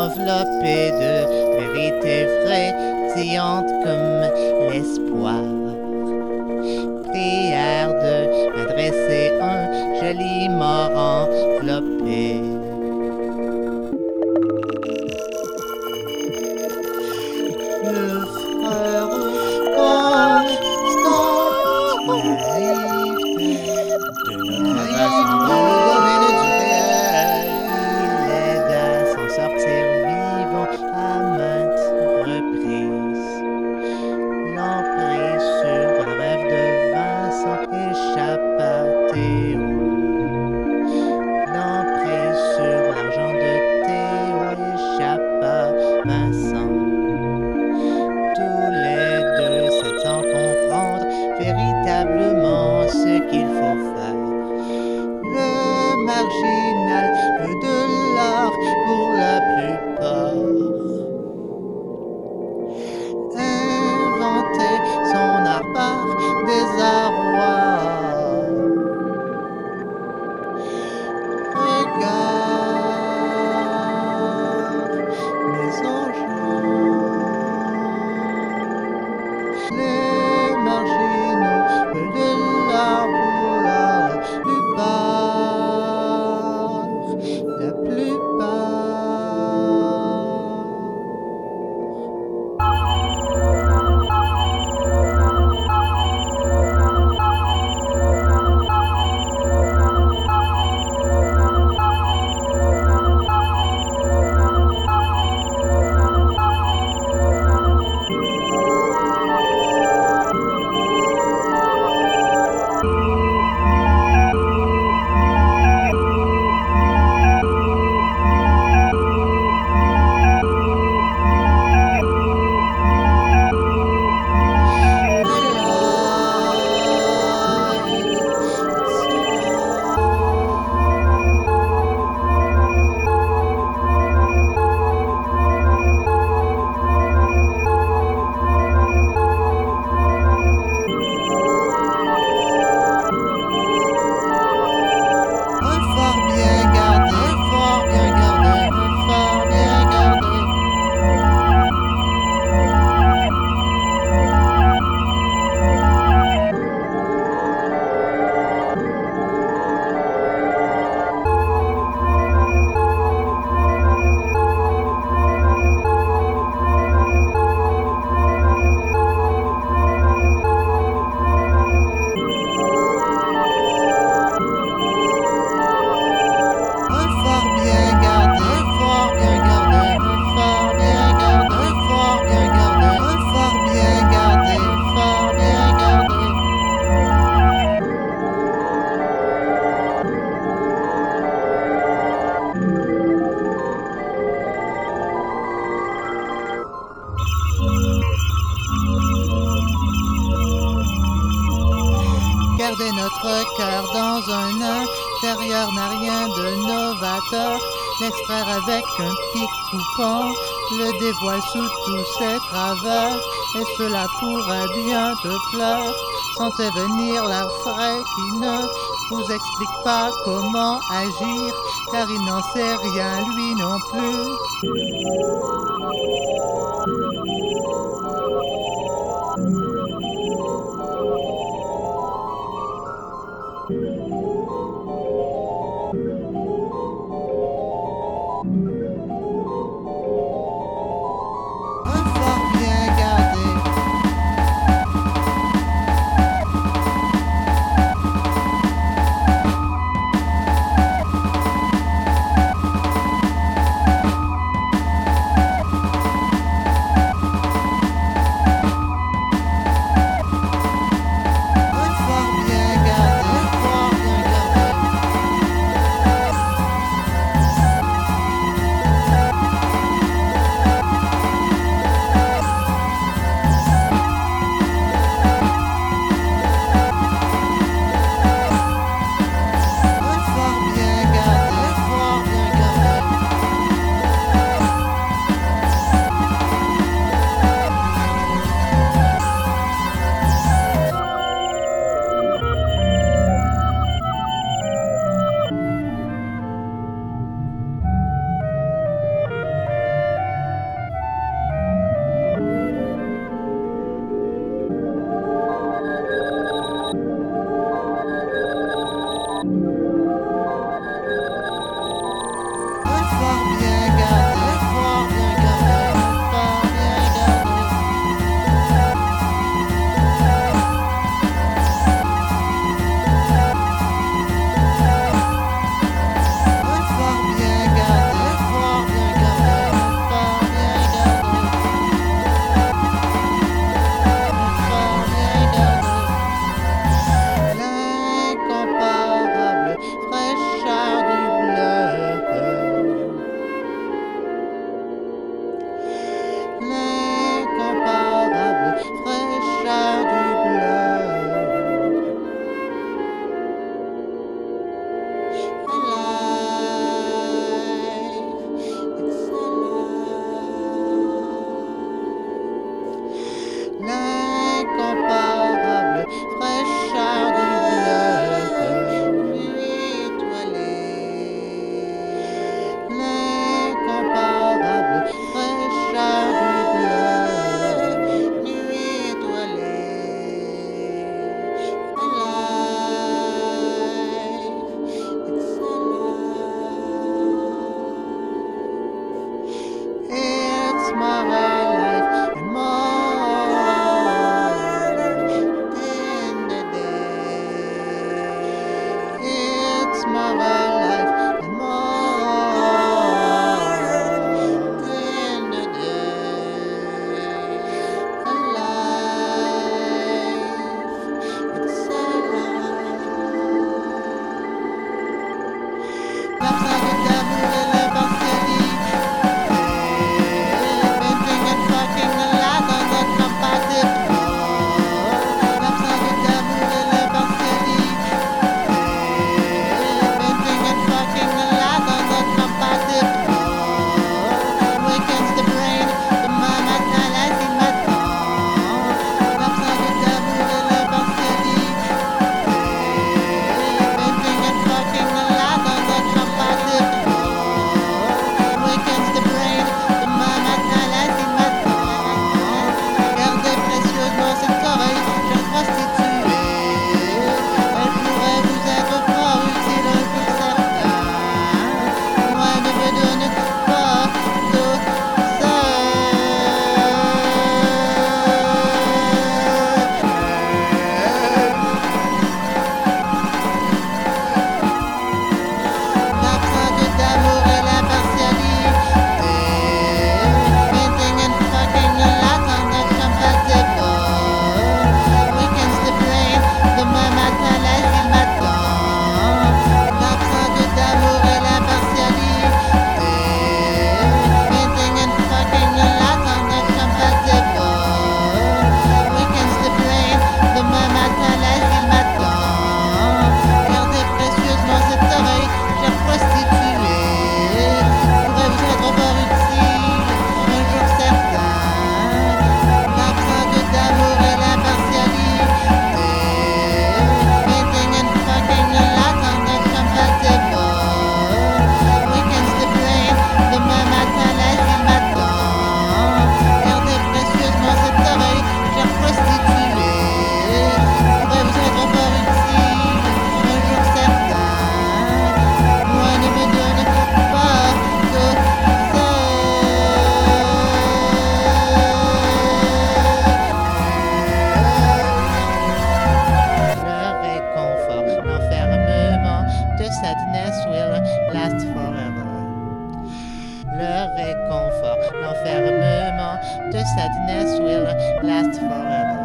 enveloppé de vérité frétillante comme l'espoir. Prière de m'adresser un joli mort enveloppé. Le frère constant, naïveté, de notre assemblée du réel, il aide à s'en sortir vivant à maintes reprises. L'emprise sur le rêve de Vincent échappe à Théo. L'emprise sur l'argent de Théo échappe à Vincent. Tous les deux savent sans comprendre véritablement ce qu'il faut faire. Le marginal veut de l'art pour la plupart. Inventer son art par désarroi. Regarde mes enjeux. Les marginaux veulent de l'art pour la plupart. La plupart. Garder notre cœur dans un intérieur n'a rien de novateur. L'extraire avec un pic coupant le dévoile sous tous ses travers. Et cela pourrait bien te plaire. Sentez venir l'air frais qui ne vous explique pas comment agir, car il n'en sait rien lui non plus. the sadness will last forever.